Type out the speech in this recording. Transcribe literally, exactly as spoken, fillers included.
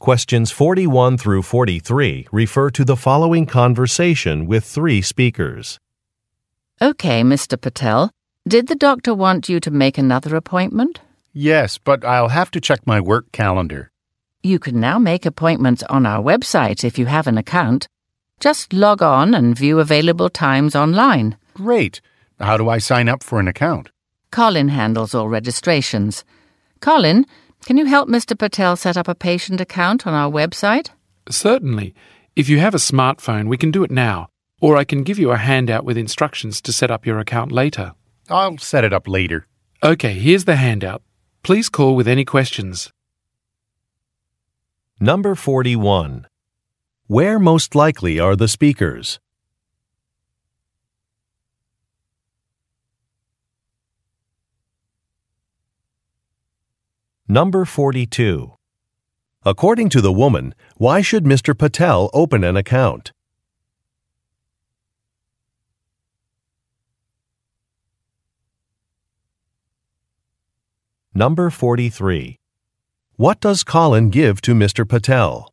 Questions forty-one through forty-three refer to the following conversation with three speakers. Okay, Mister Patel. Did the doctor want you to make another appointment? Yes, but I'll have to check my work calendar. You can now make appointments on our website if you have an account. Just log on and view available times online. Great. How do I sign up for an account? Colin handles all registrations. Colin, can you help Mister Patel set up a patient account on our website? Certainly. If you have a smartphone, we can do it now, or I can give you a handout with instructions to set up your account later. I'll set it up later. Okay, here's the handout. Please call with any questions. Number forty-one. Where most likely are the speakers? Number forty-two. According to the woman, why should Mister Patel open an account? Number forty-three. What does Colin give to Mister Patel?